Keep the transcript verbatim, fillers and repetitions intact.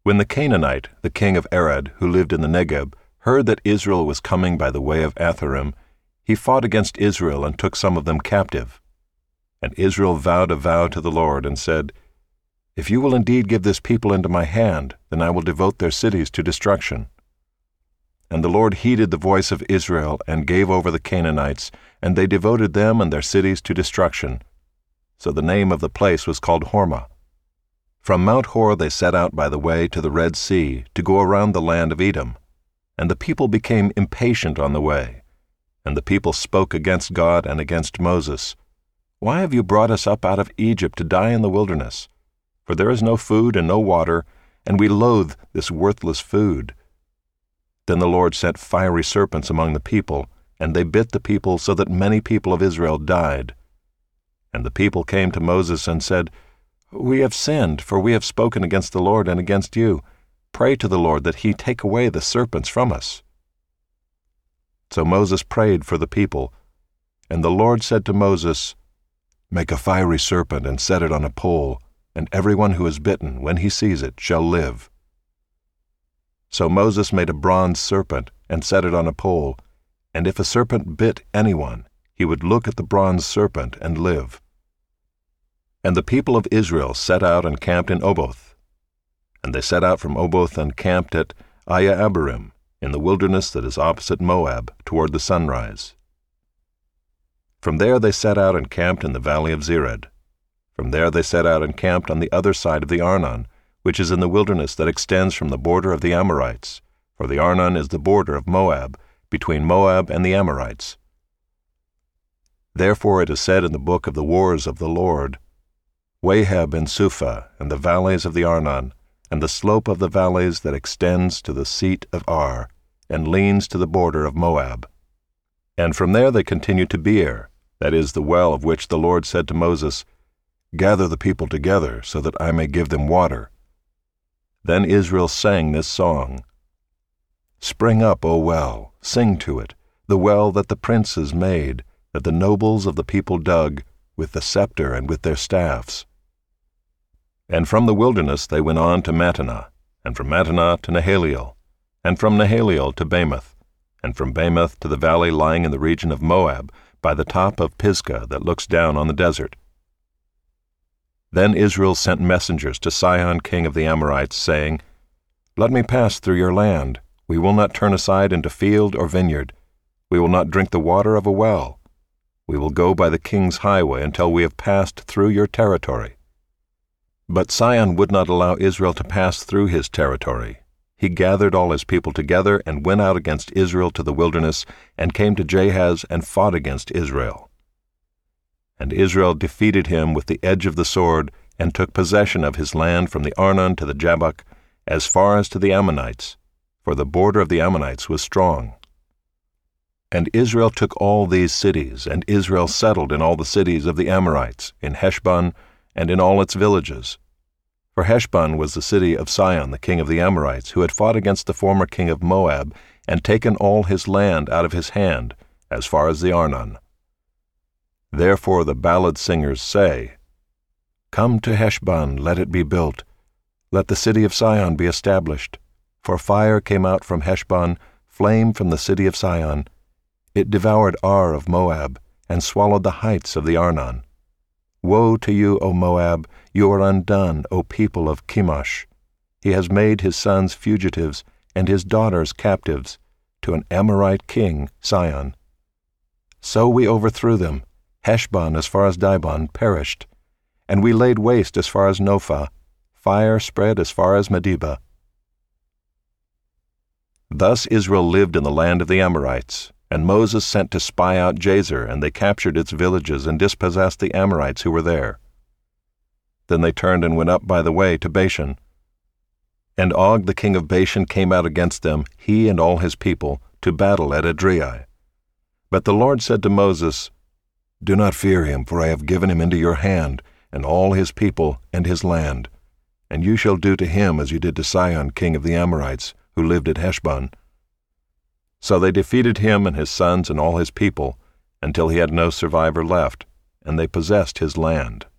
When the Canaanite, the king of Arad, who lived in the Negeb, heard that Israel was coming by the way of Atharim, he fought against Israel and took some of them captive. And Israel vowed a vow to the Lord and said, "If you will indeed give this people into my hand, then I will devote their cities to destruction." And the Lord heeded the voice of Israel and gave over the Canaanites, and they devoted them and their cities to destruction. So the name of the place was called Hormah. From Mount Hor they set out by the way to the Red Sea to go around the land of Edom. And the people became impatient on the way. And the people spoke against God and against Moses, "Why have you brought us up out of Egypt to die in the wilderness? For there is no food and no water, and we loathe this worthless food." Then the Lord sent fiery serpents among the people, and they bit the people so that many people of Israel died. And the people came to Moses and said, "We have sinned, for we have spoken against the Lord and against you. Pray to the Lord that he take away the serpents from us." So Moses prayed for the people, and the Lord said to Moses, "Make a fiery serpent and set it on a pole, and everyone who is bitten, when he sees it, shall live." So Moses made a bronze serpent and set it on a pole, and if a serpent bit anyone, he would look at the bronze serpent and live. And the people of Israel set out and camped in Oboth. And they set out from Oboth and camped at Iye-abarim, in the wilderness that is opposite Moab, toward the sunrise. From there they set out and camped in the valley of Zered. From there they set out and camped on the other side of the Arnon, which is in the wilderness that extends from the border of the Amorites, for the Arnon is the border of Moab, between Moab and the Amorites. Therefore it is said in the book of the wars of the Lord, Waheb and Suphah, and the valleys of the Arnon, and the slope of the valleys that extends to the seat of Ar, and leans to the border of Moab. And from there they continued to Beer, that is the well of which the Lord said to Moses, "Gather the people together, so that I may give them water." Then Israel sang this song, "Spring up, O well, sing to it, the well that the princes made, that the nobles of the people dug, with the scepter and with their staffs." And from the wilderness they went on to Mattanah, and from Mattanah to Nahaliel, and from Nahaliel to Bamoth, and from Bamoth to the valley lying in the region of Moab, by the top of Pisgah that looks down on the desert. Then Israel sent messengers to Sihon king of the Amorites, saying, "Let me pass through your land. We will not turn aside into field or vineyard. We will not drink the water of a well. We will go by the king's highway until we have passed through your territory." But Sihon would not allow Israel to pass through his territory. He gathered all his people together and went out against Israel to the wilderness, and came to Jahaz and fought against Israel. And Israel defeated him with the edge of the sword, and took possession of his land from the Arnon to the Jabbok, as far as to the Ammonites, for the border of the Ammonites was strong. And Israel took all these cities, and Israel settled in all the cities of the Amorites, in Heshbon, and in all its villages. For Heshbon was the city of Sihon the king of the Amorites, who had fought against the former king of Moab, and taken all his land out of his hand, as far as the Arnon. Therefore the ballad singers say, "Come to Heshbon, let it be built. Let the city of Sihon be established. For fire came out from Heshbon, flame from the city of Sihon. It devoured Ar of Moab, and swallowed the heights of the Arnon. Woe to you, O Moab! You are undone, O people of Chemosh. He has made his sons fugitives, and his daughters captives, to an Amorite king, Sihon. So we overthrew them. Heshbon as far as Dibon perished, and we laid waste as far as Nophah. Fire spread as far as Medeba." Thus Israel lived in the land of the Amorites, and Moses sent to spy out Jazer, and they captured its villages and dispossessed the Amorites who were there. Then they turned and went up by the way to Bashan. And Og the king of Bashan came out against them, he and all his people, to battle at Edrei. But the Lord said to Moses, "Do not fear him, for I have given him into your hand, and all his people and his land. And you shall do to him as you did to Sihon king of the Amorites, who lived at Heshbon." So they defeated him and his sons and all his people, until he had no survivor left, and they possessed his land.